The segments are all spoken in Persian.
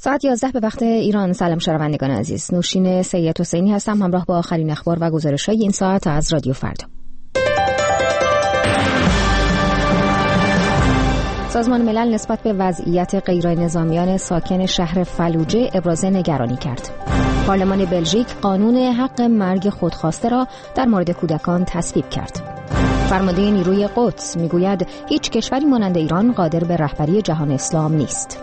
ساعت 11 به وقت ایران. سلام شنوندگان عزیز، نوشین سید حسینی هستم همراه با آخرین اخبار و گزارش‌های این ساعت از رادیو فردا. سازمان ملل نسبت به وضعیت غیرنظامیان ساکن شهر فلوجه ابراز نگرانی کرد. پارلمان بلژیک قانون حق مرگ خودخواسته را در مورد کودکان تصویب کرد. فرمانده نیروی قدس میگوید هیچ کشوری مانند ایران قادر به رهبری جهان اسلام نیست.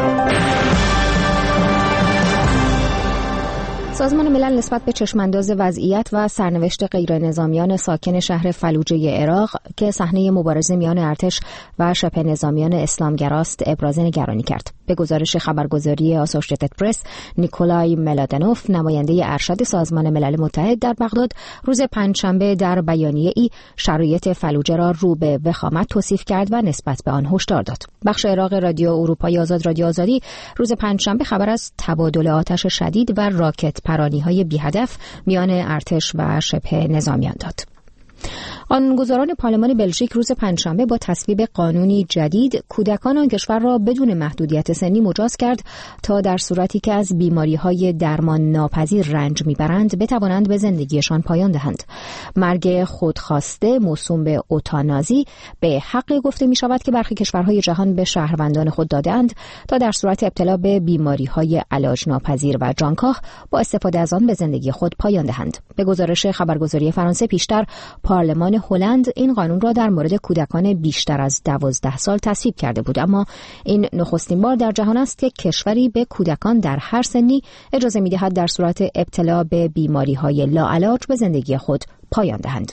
سازمان ملل نسبت به چشمانداز وضعیت و سرنوشت غیرنظامیان ساکن شهر فلوجه عراق که صحنه مبارزه میان ارتش و شبه نظامیان اسلامگراست ابراز نگرانی کرد. به گزارش خبرگزاری آسوشییتد پرس، نیکولای ملادنوف، نماینده ارشد سازمان ملل متحد در بغداد، روز پنجشنبه در بیانیه‌ای شرایط فلوجه را رو به وخامت توصیف کرد و نسبت به آن هشدار داد. بخش عراق رادیو اروپای آزاد، رادیو آزادی، روز پنجشنبه خبر از تبادل آتش شدید و راکت پرانی‌های بی‌هدف میان ارتش و شبه نظامیان داد. قانونگذاران پارلمان بلژیک روز پنجشنبه با تصویب قانونی جدید کودکان آن کشور را بدون محدودیت سنی مجاز کرد تا در صورتی که از بیماری‌های درمان ناپذیر رنج می‌برند بتوانند به زندگیشان پایان دهند. مرگ خودخواسته موسوم به اوتانازی به حقی گفته می‌شود که برخی کشورهای جهان به شهروندان خود داده‌اند تا در صورت ابتلا به بیماری‌های علاج ناپذیر و جانکاه با استفاده از آن به زندگی خود پایان دهند. به گزارش خبرگزاری فرانسه، پیشتر پارلمان هلند این قانون را در مورد کودکان بیشتر از 12 سال تصویب کرده بود، اما این نخستین بار در جهان است که کشوری به کودکان در هر سنی اجازه می‌دهد در صورت ابتلا به بیماری‌های لاعلاج به زندگی خود پایان دهند.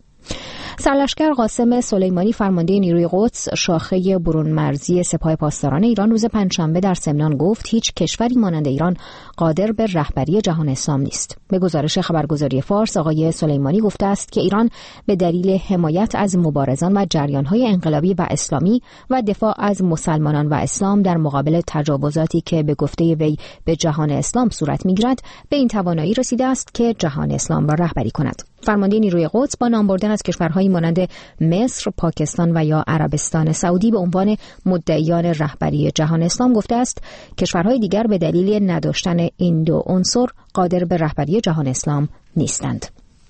سرلشکر قاسم سلیمانی، فرمانده نیروی قدس شاخه برون مرزی سپاه پاسداران ایران، روز پنجشنبه در سمنان گفت هیچ کشوری مانند ایران قادر به رهبری جهان اسلام نیست. به گزارش خبرگزاری فارس، آقای سلیمانی گفته است که ایران به دلیل حمایت از مبارزان و جریان‌های انقلابی و اسلامی و دفاع از مسلمانان و اسلام در مقابل تجاوزاتی که به گفته وی به جهان اسلام صورت می‌گیرد به این توانایی رسیده است که جهان اسلام را رهبری کند. فرمانده نیروی قدس با نام بردن از کشورهای مانند مصر، پاکستان و یا عربستان سعودی به عنوان مدعیان رهبری جهان اسلام گفته است کشورهای دیگر به دلیل نداشتن این دو عنصر قادر به رهبری جهان اسلام نیستند.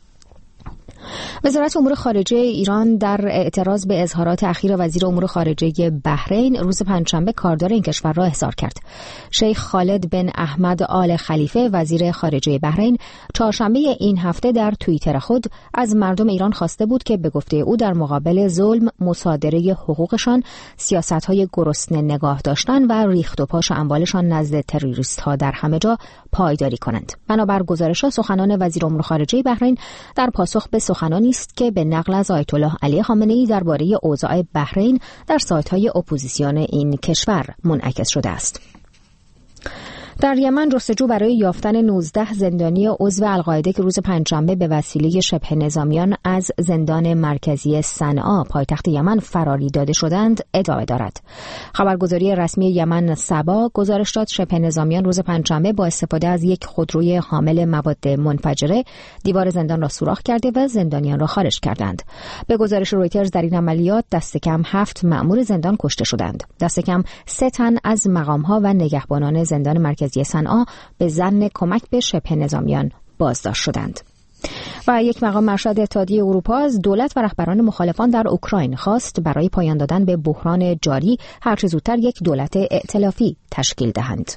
وزارت امور خارجه ایران در اعتراض به اظهارات اخیر وزیر امور خارجه بحرین روز پنجشنبه کاردار این کشور را احضار کرد. شیخ خالد بن احمد آل خلیفه، وزیر خارجه بحرین، چهارشنبه این هفته در توییتر خود از مردم ایران خواسته بود که به گفته او در مقابل ظلم، مصادره حقوقشان، سیاست‌های گرسنه نگاه داشتن و ریخت و پاش اموالشان نزد تروریست‌ها در همه جا پایداری کنند. بنابر گزارش‌ها سخنان وزیر امور خارجه بحرین در پاسخ به سخنانی است که به نقل از آیت الله علی خامنه‌ای درباره اوضاع بحرین در سایت‌های اپوزیسیون این کشور منعکس شده است. در یمن جستجو برای یافتن 19 زندانی عضو القاعده که روز پنجشنبه به وسیله شبه نظامیان از زندان مرکزی صنعا پایتخت یمن فراری داده شدند ادامه دارد. خبرگزاری رسمی یمن سبا گزارش داد شبه نظامیان روز پنجشنبه با استفاده از یک خودروی حامل مواد منفجره دیوار زندان را سوراخ کرده و زندانیان را خارج کردند. به گزارش رویترز در این عملیات دست کم 7 مأمور زندان کشته شدند. دست کم 3 تن از مقام‌ها و نگهبانان زندان مرکزی صنعا به ظن کمک به شبه نظامیان بازداشت شدند. و یک مقام ارشد اتحادیه اروپا از دولت و رهبران مخالفان در اوکراین خواست برای پایان دادن به بحران جاری هرچه زودتر یک دولت ائتلافی تشکیل دهند.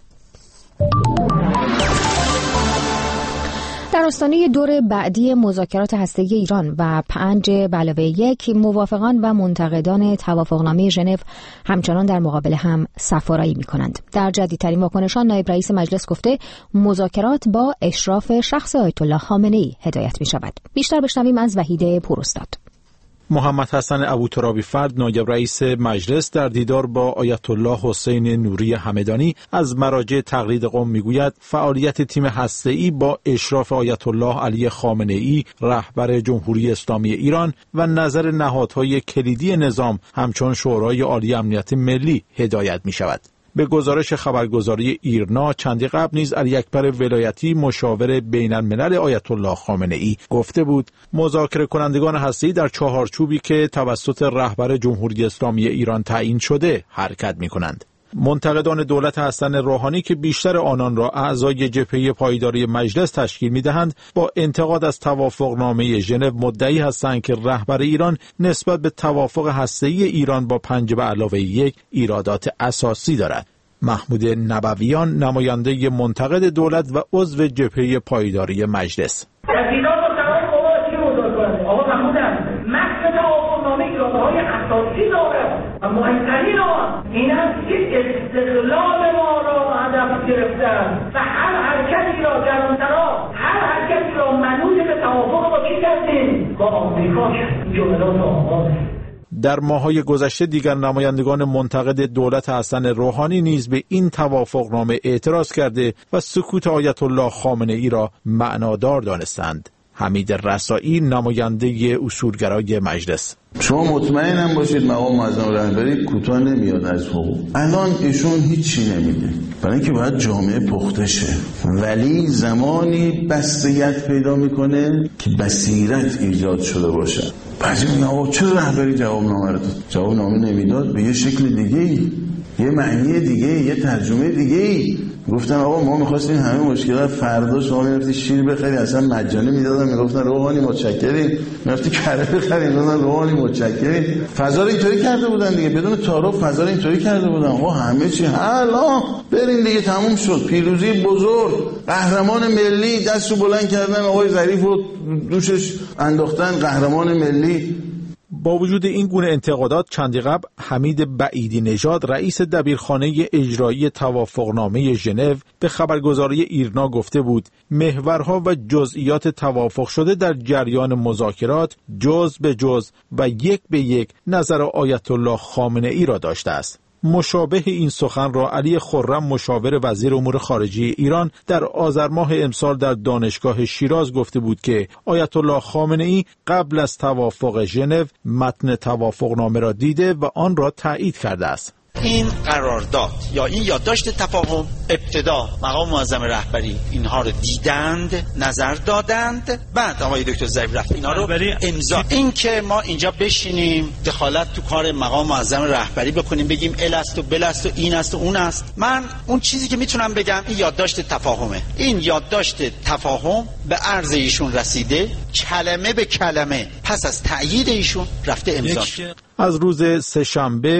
در آستانه دور بعدی مذاکرات هسته‌ای ایران و 5+1 موافقان و منتقدان توافقنامه ژنو همچنان در مقابل هم صف‌آرایی می‌کنند. در جدیدترین واکنشان نایب رئیس مجلس گفته مذاکرات با اشراف شخص آیت الله خامنه‌ای هدایت می‌شود. بیشتر بشنویم از وحید پوراستاد. محمد حسن ابوترابی فرد، نایب رئیس مجلس، در دیدار با آیت الله حسین نوری همدانی از مراجع تقلید قم میگوید فعالیت تیم هسته‌ای با اشراف آیت الله علی خامنه‌ای رهبر جمهوری اسلامی ایران و نظر نهادهای کلیدی نظام همچون شورای عالی امنیت ملی هدایت می شود. به گزارش خبرگزاری ایرنا چندی قبل نیز علی اکبر ولایتی مشاور بین الملل آیت الله خامنه‌ای گفته بود مذاکره کنندگان هسته‌ای در چهارچوبی که توسط رهبر جمهوری اسلامی ایران تعیین شده حرکت می‌کنند. منتقدان دولت حسن روحانی که بیشتر آنان را اعضای جبهه پایداری مجلس تشکیل می‌دهند، با انتقاد از توافقنامه ژنو مدعی هستند که رهبر ایران نسبت به توافق هسته‌ای ایران با 5+1 ایرادات اساسی دارد. محمود نبویان، نماینده منتقد دولت و عضو جبهه پایداری مجلس: مهمترین این است که استقلال ما را هدف گرفتن و هر حرکتی را در اون طرف هر حرکتی را منوط به توافق با کی کردیم؟ با آمریکا کردیم. جملات آغاز. در ماه‌های گذشته دیگر نمایندگان منتقد دولت حسن روحانی نیز به این توافقنامه اعتراض کرده و سکوت آیت الله خامنه‌ای را معنادار دانستند. حمید رسایی، نماینده اصولگرای مجلس: شما مطمئنم باشید مقام معظم رهبری کوتاه نمیاد از حقوق. الان ایشون هیچی نمیده، برای اینکه باید جامعه پخته شه، ولی زمانی بستگیت پیدا میکنه که بصیرت ایجاد شده باشه. بعضی میگن چرا رهبری جوابنامه رو داد؟ جوابنامه نمیداد، به یه شکل دیگه‌ای، یه معنی دیگه‌ای، یه ترجمه دیگه‌ای. گفتن آقا ما می‌خواستیم همه مشکلات فردا شما می‌رفتی شیر بخری اصلا مجانی میدادن، میگفتن روحانی متشکریم، می‌رفتی کره بخری میگفتن روحانی متشکریم. فضا رو اینطوری کرده بودن دیگه، بدون تعارف فضا رو اینطوری کرده بودن. آقا همه چی حالا بریم دیگه، تموم شد. پیروزی بزرگ، قهرمان ملی دستو بلند کردن، آقای ظریفو دوشش انداختن، قهرمان ملی. با وجود این گونه انتقادات، چندی قبل حمید بعیدی نژاد، رئیس دبیرخانه اجرایی توافقنامه ژنو، به خبرگزاری ایرنا گفته بود محورها و جزئیات توافق شده در جریان مذاکرات جز به جز و یک به یک نظر آیت الله خامنه‌ای را داشته است. مشابه این سخن را علی خرم، مشاور وزیر امور خارجه ایران، در آذر ماه امسال در دانشگاه شیراز گفته بود که آیت الله خامنه‌ای قبل از توافق ژنو متن توافقنامه را دیده و آن را تایید کرده است. این قرارداد یا این یادداشت تفاهم ابتدا مقام معظم رهبری اینها رو دیدند، نظر دادند، بعد آقای دکتر ظریف رفت اینا رو امضا. این که ما اینجا بشینیم دخالت تو کار مقام معظم رهبری بکنیم، بگیم ال است و بل است و این است و اون است، من اون چیزی که میتونم بگم این یادداشت تفاهمه. این یادداشت تفاهم به عرض ایشون رسیده، کلمه به کلمه پس از تأیید ایشون رفته امضا. از روز سه‌شنبه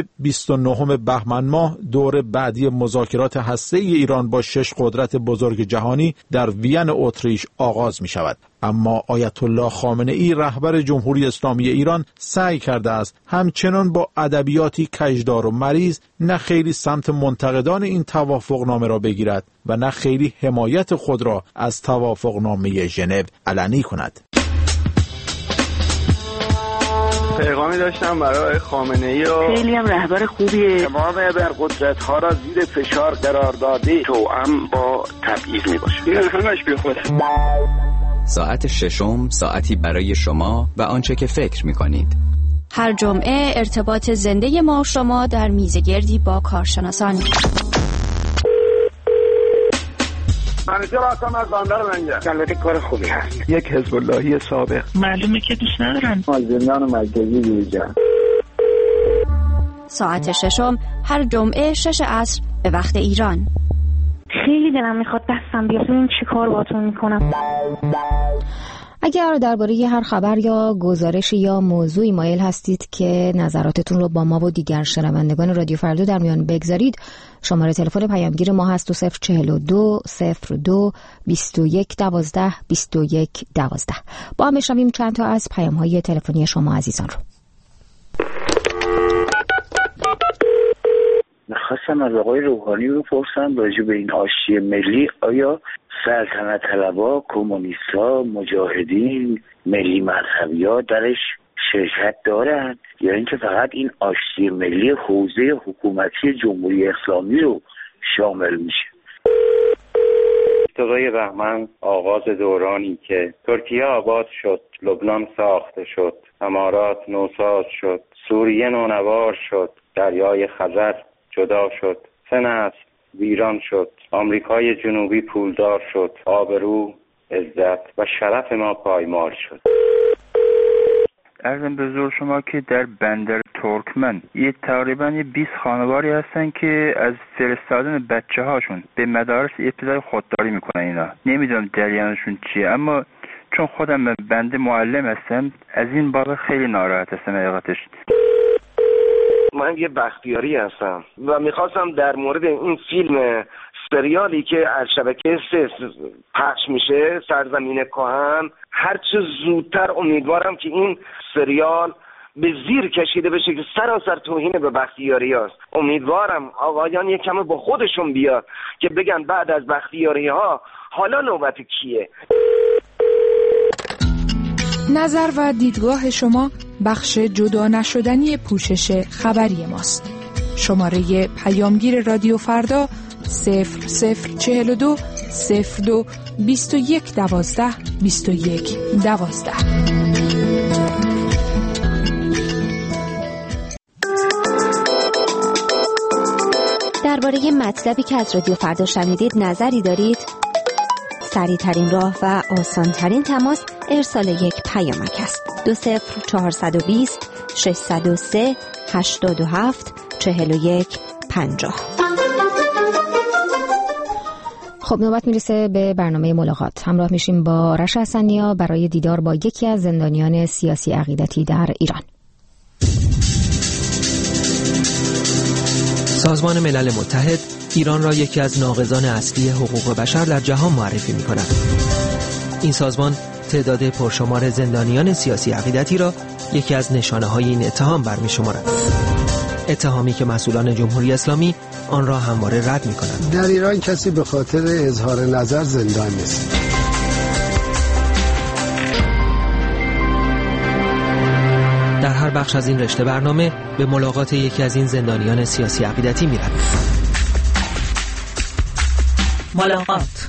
29 بهمن ماه دور بعدی مذاکرات هسته‌ای ایران با 6 قدرت بزرگ جهانی در وین اتریش آغاز می شود. اما آیت الله خامنه‌ای، رهبر جمهوری اسلامی ایران، سعی کرده است همچنان با ادبیاتی کجدار و مریض نه خیلی سمت منتقدان این توافقنامه را بگیرد و نه خیلی حمایت خود را از توافقنامه ژنو علنی کند. پیغامی داشتم برای خامنه‌ای و خیلی هم رهبر خوبیه. تمام ابرقدرت‌ها را زیر فشار قرار داده، توأم با تبعیض میباشه. این همش بیخوده. ساعت ششم، ساعتی برای شما و آنچه که فکر می‌کنید. هر جمعه ارتباط زنده ما شما در میزگردی با کارشناسان. منیجر هستم از بندر منجر. البته کار خوبی هست. یک حزب اللهی سابق. معلومه که دوست ندارن. از زندان مرکزی بیرون. ساعت ششم هر جمعه 6 عصر به وقت ایران. خیلی دلم میخواد دستم بیاد، این چی کار باهاتون میکنم. اگر درباره هر خبر یا گزارش یا موضوعی مایل هستید که نظراتتون رو با ما و دیگر شنوندگان رادیو فردا در میان بگذارید، شماره تلفن پیامگیر ما هست 042 02 21 12 21 12. با هم بشنویم چند تا از پیام‌های تلفنی شما عزیزان رو. میخواستم از آقای روحانی بپرسم راجع به این آشتی ملی، آیا سلطنت طلبا، کمونیست‌ها، مجاهدین، ملی مذهبی‌ها درش شرکت دارند یا اینکه فقط این آشتی ملی حوزه حکومتی جمهوری اسلامی رو شامل میشه؟ اقتضای بهمن آغاز دورانی که ترکیه آباد شد، لبنان ساخته شد، امارات نوساز شد، سوریه نونوار شد، دریای خزر جدا شد، سه نسل ویران شد، آمریکای جنوبی پولدار شد، آبرو، عزت و شرف ما پایمال شد. عرضم به حضور شما که در بندر ترکمن یه تقریبا 20 خانواری هستن که از فرستادن بچه هاشون به مدارس ابتدایی خودداری میکنن. اینا نمیدونم جریانشون چیه، اما چون خودم بنده معلم هستم از این بابت خیلی ناراحت هستم حقیقتش. من یه بختیاری هستم و میخواستم در مورد این فیلم سریالی که از شبکه 3 پخش میشه، سرزمین کهن، هر چه زودتر امیدوارم که این سریال به زیر کشیده بشه که سراسر توهین به بختیاری هست. امیدوارم آقایان یک کم با خودشون بیاد که بگن بعد از بختیاری ها حالا نوبت کیه. نظر و دیدگاه شما بخش جدا نشدنی پوشش خبری ماست. شماره پیامگیر رادیو فردا 0042 02 21 12 21 12. درباره مطلبی که از رادیو فردا شنیدید نظری دارید؟ سریع‌ترین راه و آسان‌ترین تماس ارسال یک پیامک است. 20420 603 87 41 50. خب نوبت میرسه به برنامه ملاقات. همراه میشیم با رشا حسنیا برای دیدار با یکی از زندانیان سیاسی عقیدتی در ایران. سازمان ملل متحد ایران را یکی از ناقضان اصلی حقوق بشر در جهان معرفی می‌کند. این سازمان تعداد پرشمار زندانیان سیاسی عقیدتی را یکی از نشانه‌های این اتهام برمی‌شمارد. اتهامی که مسئولان جمهوری اسلامی آن را همواره رد می‌کنند. در ایران کسی به خاطر اظهار نظر زندان نیست. در هر بخش از این رشته برنامه به ملاقات یکی از این زندانیان سیاسی عقیدتی می‌رویم. ملاقات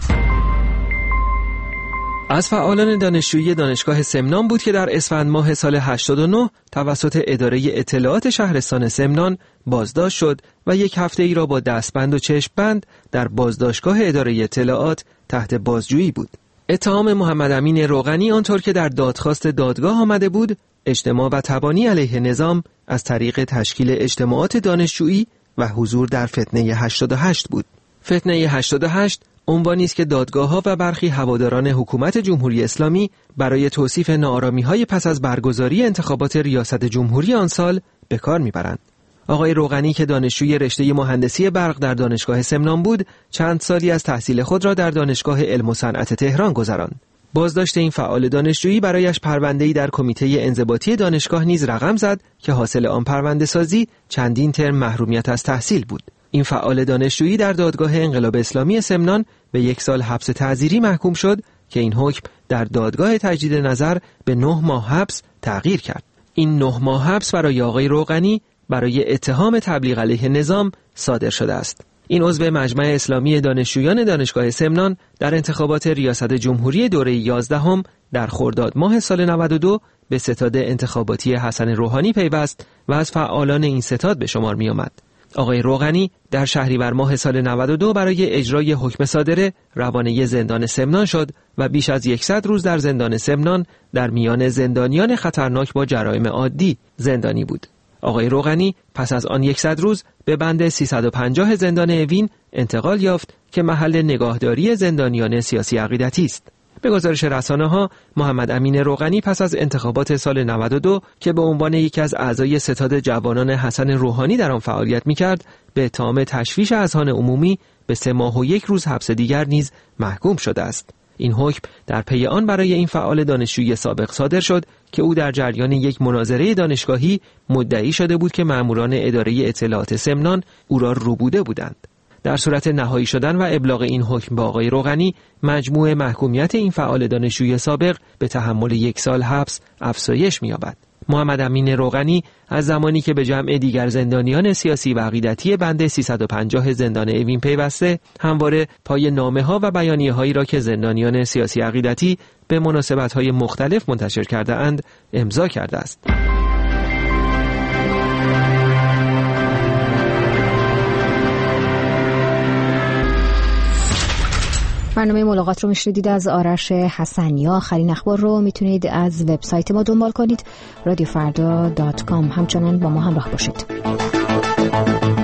از فعالان دانشجویی دانشگاه سمنان بود که در اسفند ماه سال 89 توسط اداره اطلاعات شهرستان سمنان بازداشت شد و یک هفته ای را با دستبند و چشم‌بند در بازداشتگاه اداره اطلاعات تحت بازجویی بود. اتهام محمد امین روغنی آنطور که در دادخواست دادگاه آمده بود، اجتماع و تبانی علیه نظام از طریق تشکیل اجتماعات دانشجویی و حضور در فتنه 88 بود. فتنه 88 عنوانی است که دادگاه‌ها و برخی هواداران حکومت جمهوری اسلامی برای توصیف ناآرامی‌های پس از برگزاری انتخابات ریاست جمهوری آن سال به کار می‌برند. آقای روغنی که دانشجوی رشته مهندسی برق در دانشگاه سمنان بود، چند سالی از تحصیل خود را در دانشگاه علم و صنعت تهران گذراند. بازداشت این فعال دانشجویی برایش پرونده‌ای در کمیته انضباطی دانشگاه نیز رقم زد که حاصل آن پرونده سازی چندین ترم محرومیت از تحصیل بود. این فعال دانشجویی در دادگاه انقلاب اسلامی سمنان به 1 سال حبس تعزیری محکوم شد که این حکم در دادگاه تجدید نظر به 9 ماه حبس تغییر کرد. این 9 ماه حبس برای آقای روغنی برای اتهام تبلیغ علیه نظام صادر شده است. این عضو مجمع اسلامی دانشجویان دانشگاه سمنان در انتخابات ریاست جمهوری دوره 11 در خرداد ماه سال 92 به ستاد انتخاباتی حسن روحانی پیوست و از فعالان این ستاد به شمار می آمد. آقای روغنی در شهریور ماه سال 92 برای اجرای حکم صادره روانه زندان سمنان شد و بیش از 100 روز در زندان سمنان در میان زندانیان خطرناک با جرایم عادی زندانی بود. آقای روغنی پس از آن 100 روز به بند 350 زندان اوین انتقال یافت که محل نگاهداری زندانیان سیاسی عقیدتی است. به گزارش رسانه‌ها محمد امین روغنی پس از انتخابات سال 92 که به عنوان یکی از اعضای ستاد جوانان حسن روحانی در آن فعالیت می‌کرد، به اتهام تشویش اذهان عمومی به 3 ماه و 1 روز حبس دیگر نیز محکوم شده است. این حکم در پی آن برای این فعال دانشجوی سابق صادر شد که او در جریان یک مناظره دانشگاهی مدعی شده بود که ماموران اداره اطلاعات سمنان او را روبوده بودند. در صورت نهایی شدن و ابلاغ این حکم به آقای روغنی، مجموع محکومیت این فعال دانشجوی سابق به تحمل 1 سال حبس افزایش می‌یابد. محمد امین روغنی از زمانی که به جمع دیگر زندانیان سیاسی و عقیدتی بند 350 زندان اوین پیوسته، همواره پای نامه‌ها و بیانیه‌هایی را که زندانیان سیاسی عقیدتی به مناسبت‌های مختلف منتشر کرده اند امضا کرده است. برنامه ملاقات رو میشنیدید از آرش حسنی. آخرین اخبار رو میتونید از وبسایت ما دنبال کنید، رادیوفردا.com. همچنان با ما همراه باشید.